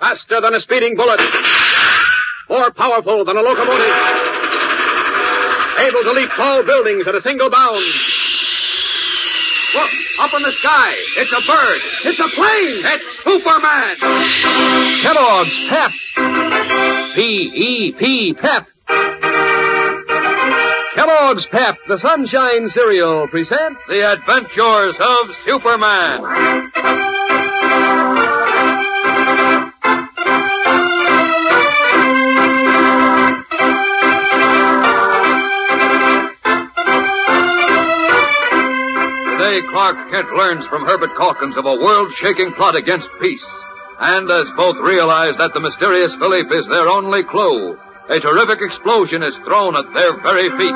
Faster than a speeding bullet. More powerful than a locomotive. Able to leap tall buildings at a single bound. Look, up in the sky. It's a bird. It's a plane. It's Superman. Kellogg's Pep. P-E-P, Pep. Kellogg's Pep, the Sunshine Cereal, presents The Adventures of Superman. Today, Clark Kent learns from Herbert Calkins of a world-shaking plot against peace. And as both realize that the mysterious Philippe is their only clue, a terrific explosion is thrown at their very feet.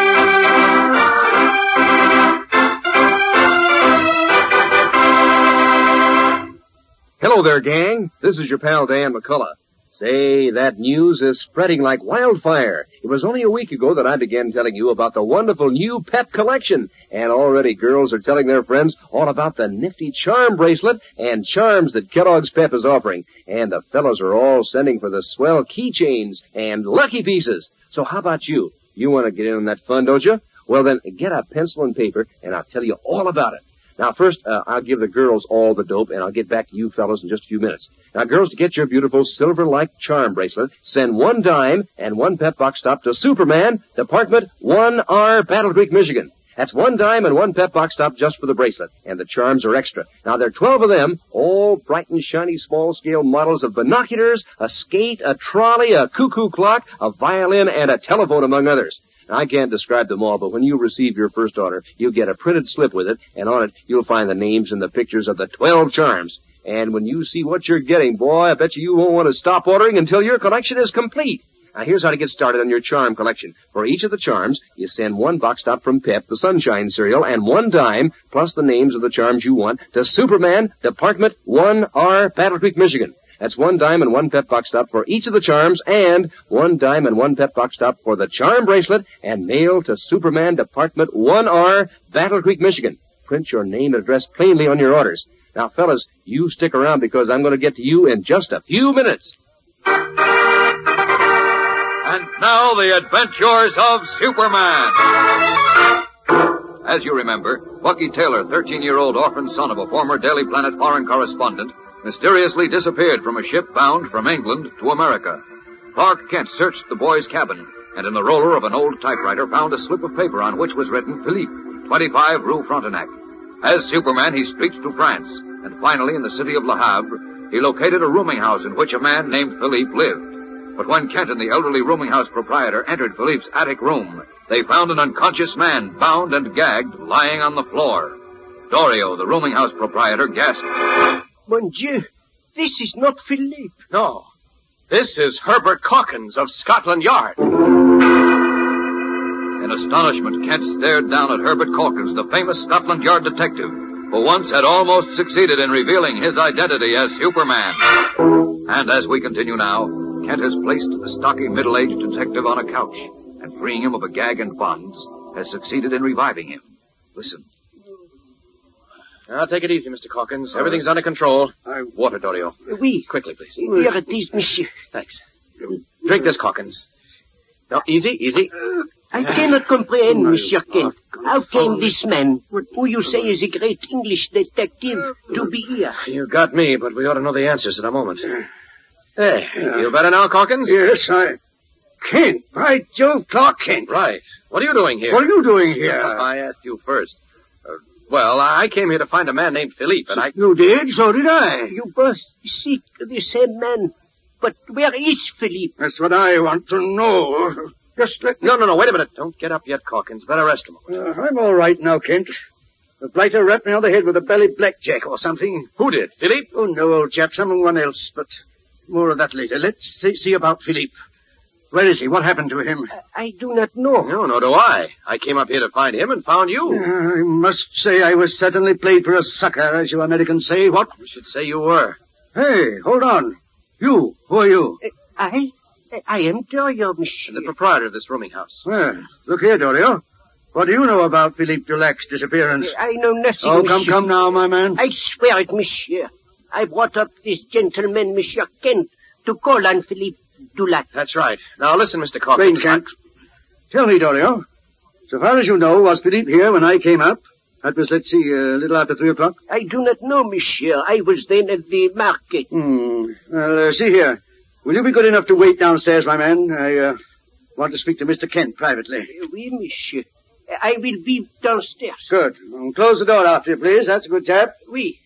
Hello there, gang. This is your pal Dan McCullough. Say, that news is spreading like wildfire. It was only a week ago that I began telling you about the wonderful new Pep collection. And already girls are telling their friends all about the nifty charm bracelet and charms that Kellogg's Pep is offering. And the fellows are all sending for the swell keychains and lucky pieces. So how about you? You want to get in on that fun, don't you? Well, then get a pencil and paper, and I'll tell you all about it. Now, first, I'll give the girls all the dope, and I'll get back to you fellas in just a few minutes. Now, girls, to get your beautiful silver-like charm bracelet, send one dime and one Pep box stop to Superman, Department 1R, Battle Creek, Michigan. That's one dime and one Pep box stop just for the bracelet, and the charms are extra. Now, there are 12 of them, all bright and shiny small-scale models of binoculars, a skate, a trolley, a cuckoo clock, a violin, and a telephone, among others. Now, I can't describe them all, but when you receive your first order, you'll get a printed slip with it, and on it, you'll find the names and the pictures of the 12 charms. And when you see what you're getting, boy, I bet you won't want to stop ordering until your collection is complete. Now, here's how to get started on your charm collection. For each of the charms, you send one box stop from Pep, the Sunshine Cereal, and one dime, plus the names of the charms you want, to Superman, Department 1R, Battle Creek, Michigan. That's one dime and one Pep box stop for each of the charms, and one dime and one Pep box stop for the charm bracelet, and mail to Superman, Department 1R, Battle Creek, Michigan. Print your name and address plainly on your orders. Now, fellas, you stick around because I'm going to get to you in just a few minutes. And now, the Adventures of Superman. As you remember, Bucky Taylor, 13-year-old orphan son of a former Daily Planet foreign correspondent, mysteriously disappeared from a ship bound from England to America. Clark Kent searched the boy's cabin, and in the roller of an old typewriter found a slip of paper on which was written Philippe, 25 Rue Frontenac. As Superman, he streaked to France, and finally in the city of Le Havre, he located a rooming house in which a man named Philippe lived. But when Kent and the elderly rooming house proprietor entered Philippe's attic room, they found an unconscious man, bound and gagged, lying on the floor. Dorio, the rooming house proprietor, gasped. Mon Dieu, this is not Philippe. No, this is Herbert Calkins of Scotland Yard. In astonishment, Kent stared down at Herbert Calkins, the famous Scotland Yard detective, who once had almost succeeded in revealing his identity as Superman. And as we continue now, Kent has placed the stocky middle-aged detective on a couch, and freeing him of a gag and bonds, has succeeded in reviving him. Listen. Now, take it easy, Mr. Calkins. Everything's under control. Water, Dorio. Oui. Quickly, please. Here it is, monsieur. Thanks. Drink this, Calkins. Now, easy, easy. I cannot comprehend, Monsieur Kent. How came this man, who you say is a great English detective, to be here? You got me, but we ought to know the answers in a moment. Hey, feel better now, Calkins? Yes, Kent. By Jove, Clark Kent. Right. What are you doing here? What are you doing here? I asked you first. Well, I came here to find a man named Philippe, and I... You did? So did I. You both seek the same man. But where is Philippe? That's what I want to know. Just let me... No, wait a minute. Don't get up yet, Calkins. Better rest a moment. I'm all right now, Kent. The blighter rapped me on the head with a belly blackjack or something. Who did? Philippe? Oh, no, old chap. Someone else, but more of that later. Let's see about Philippe. Where is he? What happened to him? I do not know. No, do I. I came up here to find him and found you. I must say I was certainly played for a sucker, as you Americans say. What? You should say you were. Hey, hold on. You. Who are you? I am Dorio, monsieur. The proprietor of this rooming house. Well, look here, Dorio. What do you know about Philippe Dulac's disappearance? I know nothing, Oh, monsieur. come now, my man. I swear it, monsieur. I brought up this gentleman, Monsieur Kent, to call on Philippe Dulac. That's right. Now, listen, Mr. Calkins. Wait, Kent. Tell me, Dorio. So far as you know, was Philippe here when I came up? That was, let's see, a little after 3 o'clock? I do not know, monsieur. I was then at the market. Well, see here. Will you be good enough to wait downstairs, my man? I want to speak to Mr. Kent privately. Oui, monsieur. I will be downstairs. Good. Close the door after you, please. That's a good chap. Oui.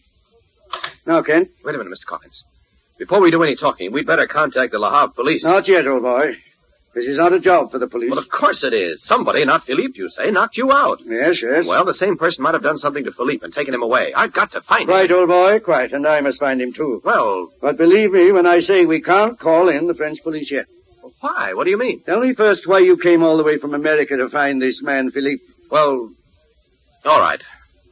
Now, Kent. Wait a minute, Mr. Calkins. Before we do any talking, we'd better contact the Le Havre police. Not yet, old boy. This is not a job for the police. Well, of course it is. Somebody, not Philippe, you say, knocked you out. Yes. Well, the same person might have done something to Philippe and taken him away. I've got to find him. Quite, old boy, quite. And I must find him, too. Well... But believe me when I say we can't call in the French police yet. Why? What do you mean? Tell me first why you came all the way from America to find this man, Philippe. Well, all right.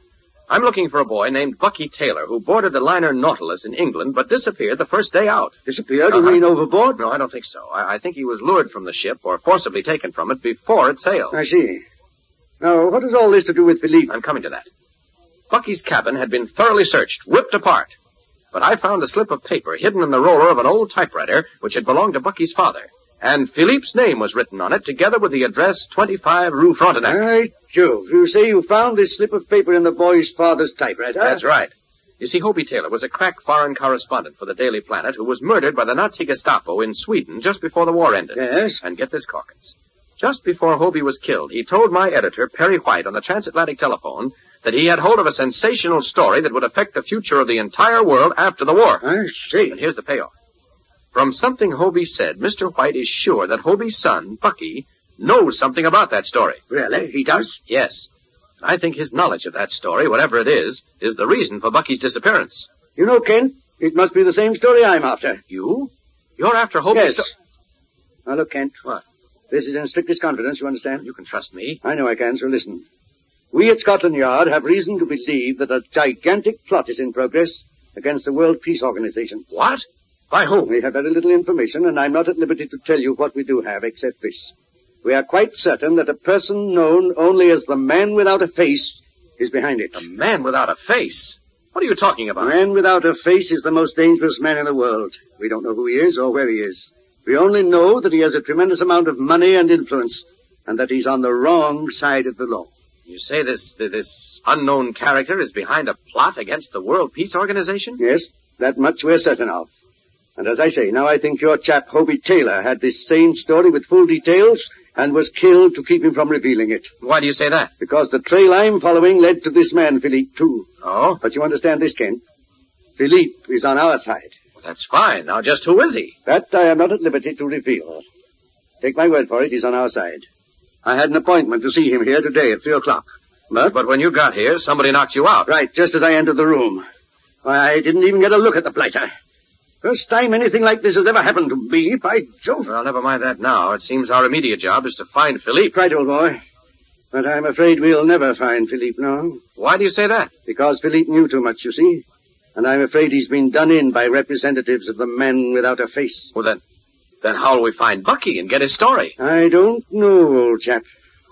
I'm looking for a boy named Bucky Taylor who boarded the liner Nautilus in England but disappeared the first day out. Disappeared? You mean overboard? No, I don't think so. I think he was lured from the ship or forcibly taken from it before it sailed. I see. Now, what has all this to do with Philippe? I'm coming to that. Bucky's cabin had been thoroughly searched, ripped apart. But I found a slip of paper hidden in the roller of an old typewriter which had belonged to Bucky's father. And Philippe's name was written on it, together with the address 25 Rue Frontenac. Right, Jove. You say you found this slip of paper in the boy's father's typewriter? That's right. You see, Hobie Taylor was a crack foreign correspondent for the Daily Planet who was murdered by the Nazi Gestapo in Sweden just before the war ended. Yes? And get this, Calkins. Just before Hobie was killed, he told my editor, Perry White, on the transatlantic telephone that he had hold of a sensational story that would affect the future of the entire world after the war. I see. And here's the payoff. From something Hobie said, Mr. White is sure that Hobie's son, Bucky, knows something about that story. Really? He does? Yes. And I think his knowledge of that story, whatever it is the reason for Bucky's disappearance. You know, Kent, it must be the same story I'm after. You? You're after Hobie's Yes. Now, look, Kent. What? This is in strictest confidence, you understand? You can trust me. I know I can, so listen. We at Scotland Yard have reason to believe that a gigantic plot is in progress against the World Peace Organization. What? By whom? We have very little information, and I'm not at liberty to tell you what we do have, except this. We are quite certain that a person known only as the Man Without a Face is behind it. The Man Without a Face? What are you talking about? The Man Without a Face is the most dangerous man in the world. We don't know who he is or where he is. We only know that he has a tremendous amount of money and influence, and that he's on the wrong side of the law. You say this unknown character is behind a plot against the World Peace Organization? Yes, that much we're certain of. And as I say, now I think your chap Hobie Taylor had this same story with full details and was killed to keep him from revealing it. Why do you say that? Because the trail I'm following led to this man, Philippe, too. Oh? But you understand this, Kent. Philippe is on our side. Well, that's fine. Now, just who is he? That I am not at liberty to reveal. Take my word for it, he's on our side. I had an appointment to see him here today at 3 o'clock. But when you got here, somebody knocked you out. Right, just as I entered the room. Why, I didn't even get a look at the blighter. First time anything like this has ever happened to me, by Jove. Well, never mind that now. It seems our immediate job is to find Philippe. Right, old boy. But I'm afraid we'll never find Philippe, no. Why do you say that? Because Philippe knew too much, you see. And I'm afraid he's been done in by representatives of the Man Without a Face. Well, then how'll we find Bucky and get his story? I don't know, old chap.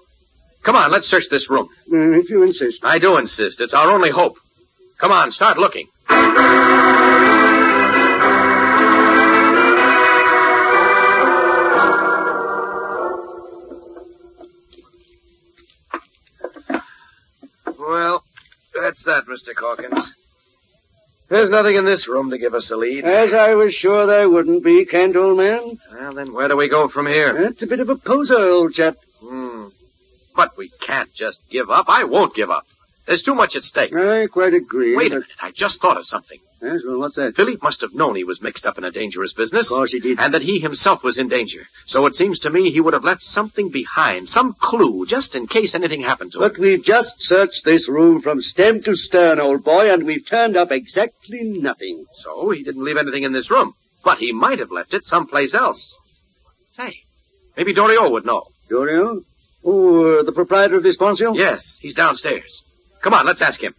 Come on, let's search this room. If you insist. I do insist. It's our only hope. Come on, start looking. Well, that's that, Mr. Calkins. There's nothing in this room to give us a lead. As I was sure there wouldn't be, Kent, old man. Well, then where do we go from here? That's a bit of a poser, old chap. But we can't just give up. I won't give up. There's too much at stake. I quite agree. Wait a minute. I just thought of something. Yes, well, what's that? Philippe must have known he was mixed up in a dangerous business. Of course he did. And that he himself was in danger. So it seems to me he would have left something behind, some clue, just in case anything happened to him. But we've just searched this room from stem to stern, old boy, and we've turned up exactly nothing. So he didn't leave anything in this room. But he might have left it someplace else. Say, maybe Doriot would know. Doriot? Oh, the proprietor of this pension? Yes, he's downstairs. Come on, let's ask him.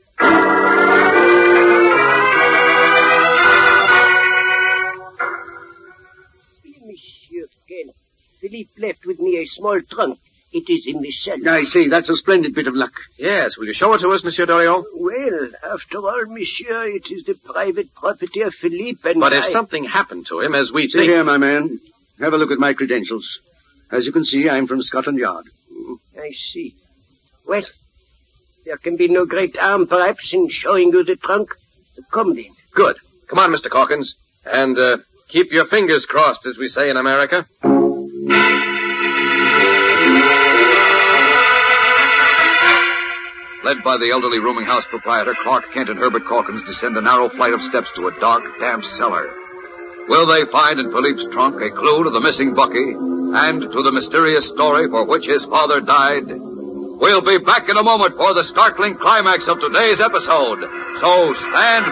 Monsieur Kent, Philippe left with me a small trunk. It is in the cellar. I see. That's a splendid bit of luck. Yes, will you show it to us, Monsieur Doriot? Well, after all, monsieur, it is the private property of Philippe and But if something happened to him, as we See think... here, my man. Have a look at my credentials. As you can see, I'm from Scotland Yard. I see. Well, there can be no great harm, perhaps, in showing you the trunk. Come then. Good. Come on, Mr. Calkins. And, keep your fingers crossed, as we say in America. Led by the elderly rooming house proprietor, Clark Kent and Herbert Calkins descend a narrow flight of steps to a dark, damp cellar. Will they find in Philippe's trunk a clue to the missing Bucky and to the mysterious story for which his father died? We'll be back in a moment for the startling climax of today's episode, so stand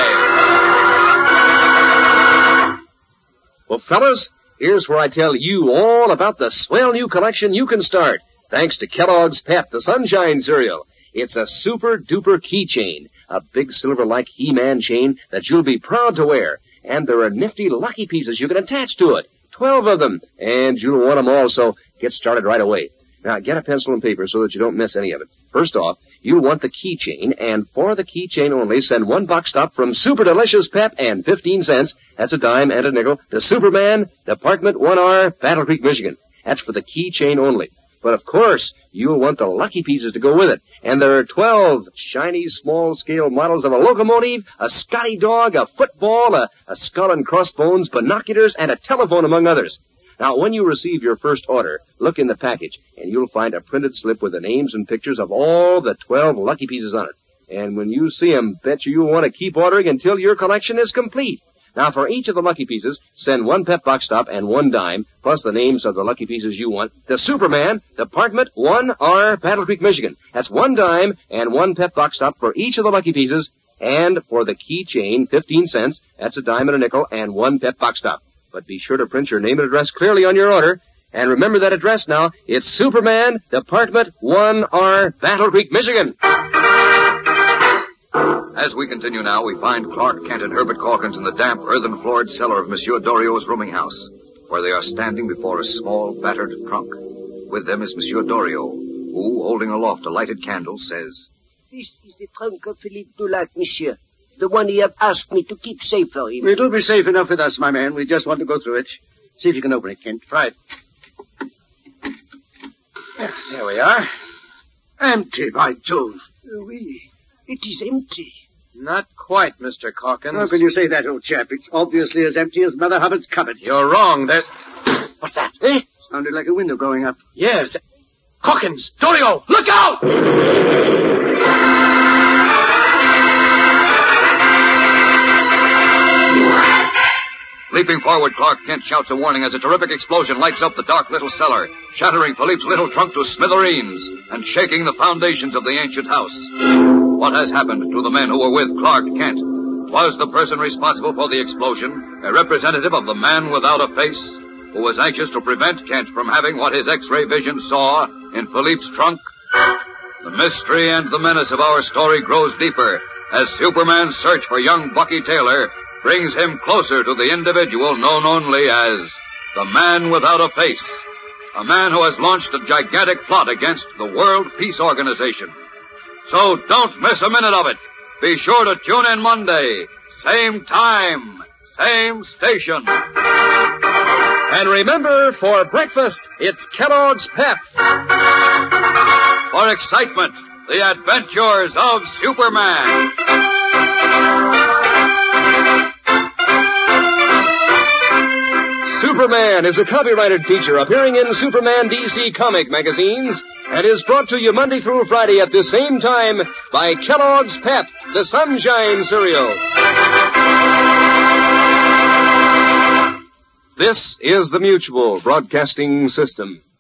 by. Well, fellas, here's where I tell you all about the swell new collection you can start, thanks to Kellogg's Pep, the Sunshine cereal. It's a super-duper keychain, a big silver-like He-Man chain that you'll be proud to wear. And there are nifty lucky pieces you can attach to it. 12 of them, and you'll want them all, so get started right away. Now, get a pencil and paper so that you don't miss any of it. First off, you'll want the keychain, and for the keychain only, send one box stop from Super Delicious Pep and 15 cents, that's a dime and a nickel, to Superman, Department 1R, Battle Creek, Michigan. That's for the keychain only. But of course, you'll want the lucky pieces to go with it. And there are 12 shiny, small-scale models of a locomotive, a Scotty dog, a football, a skull and crossbones, binoculars, and a telephone, among others. Now, when you receive your first order, look in the package, and you'll find a printed slip with the names and pictures of all the 12 lucky pieces on it. And when you see them, bet you'll want to keep ordering until your collection is complete. Now, for each of the lucky pieces, send one Pep box stop and one dime, plus the names of the lucky pieces you want, to Superman, Department 1R, Battle Creek, Michigan. That's one dime and one Pep box stop for each of the lucky pieces, and for the keychain, 15 cents, that's a dime and a nickel, and one Pep box stop. But be sure to print your name and address clearly on your order. And remember that address now. It's Superman, Department 1R, Battle Creek, Michigan. As we continue now, we find Clark Kent and Herbert Calkins in the damp, earthen-floored cellar of Monsieur Doriot's rooming house, where they are standing before a small, battered trunk. With them is Monsieur Doriot, who, holding aloft a lighted candle, says, This is the trunk of Philippe Dulac, monsieur. The one he have asked me to keep safe for him. It'll be safe enough with us, my man. We just want to go through it. See if you can open it, Kent. Right. There we are. Empty, by Jove. Oui, it is empty. Not quite, Mr. Calkins. How can you say that, old chap? It's obviously as empty as Mother Hubbard's cupboard. You're wrong. What's that? Eh? Sounded like a window going up. Yes. Calkins! Doriot! Look out! Leaping forward, Clark Kent shouts a warning as a terrific explosion lights up the dark little cellar, shattering Philippe's little trunk to smithereens and shaking the foundations of the ancient house. What has happened to the men who were with Clark Kent? Was the person responsible for the explosion a representative of the man without a face, who was anxious to prevent Kent from having what his X-ray vision saw in Philippe's trunk? The mystery and the menace of our story grows deeper as Superman's search for young Bucky Taylor brings him closer to the individual known only as the Man Without a Face, a man who has launched a gigantic plot against the World Peace Organization. So don't miss a minute of it. Be sure to tune in Monday, same time, same station. And remember, for breakfast, it's Kellogg's Pep. For excitement, the adventures of Superman. Superman is a copyrighted feature appearing in Superman DC comic magazines and is brought to you Monday through Friday at the same time by Kellogg's Pep, the Sunshine cereal. This is the Mutual Broadcasting System.